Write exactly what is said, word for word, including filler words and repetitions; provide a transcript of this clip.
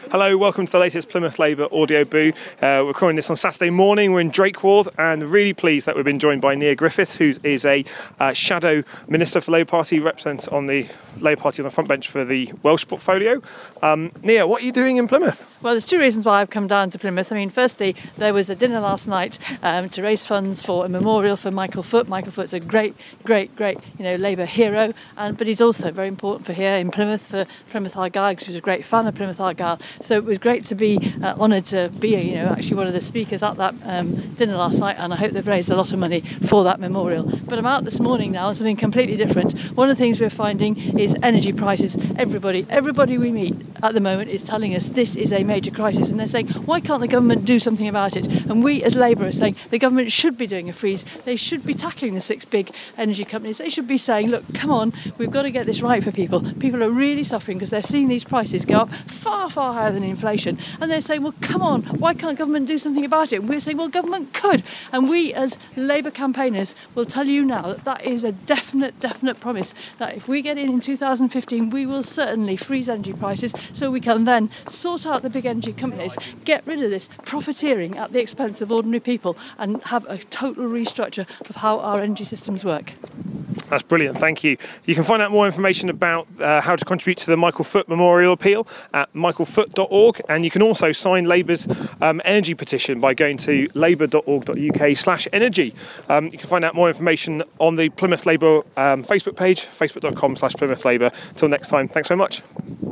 Hello, welcome to the latest Plymouth Labour Audio Boo. Uh, we're recording this on Saturday morning. We're in Drakeward and really pleased that we've been joined by Nia Griffith, who is a uh, shadow minister for the Labour Party, represents on the Labour Party on the front bench for the Welsh portfolio. Um, Nia, what are you doing in Plymouth? Well, there's two reasons why I've come down to Plymouth. I mean, firstly, there was a dinner last night um, to raise funds for a memorial for Michael Foot. Michael Foot's a great, great, great, you know, Labour hero, and but he's also very important for here in Plymouth, for Plymouth Argyle, because he was a great fan of Plymouth Argyle. So it was great to be uh, honoured to be, you know, actually one of the speakers at that um, dinner last night, and I hope they've raised a lot of money for that memorial. But I'm out this morning now, and something completely different. One of the things we're finding is energy prices. Everybody, everybody we meet at the moment is telling us this is a major crisis, and they're saying, why can't the government do something about it? And we as Labour are saying the government should be doing a freeze. They should be tackling the six big energy companies. They should be saying, look, come on, we've got to get this right for people. People are really suffering because they're seeing these prices go up far, far higher than inflation. And they're saying, well, come on, why can't government do something about it? And we're saying, well, government could. And we as Labour campaigners will tell you now that that is a definite, definite promise that if we get in in two thousand fifteen, we will certainly freeze energy prices so we can then sort out the big energy companies, get rid of this profiteering at the expense of ordinary people, and have a total restructure of how our energy systems work. That's brilliant, thank you. You can find out more information about uh, how to contribute to the Michael Foot Memorial Appeal at michael foot dot org, and you can also sign Labour's um, energy petition by going to labour dot org dot U K slash energy. Um, you can find out more information on the Plymouth Labour um, Facebook page, facebook dot com slash Plymouth Labour. Till next time, thanks so much.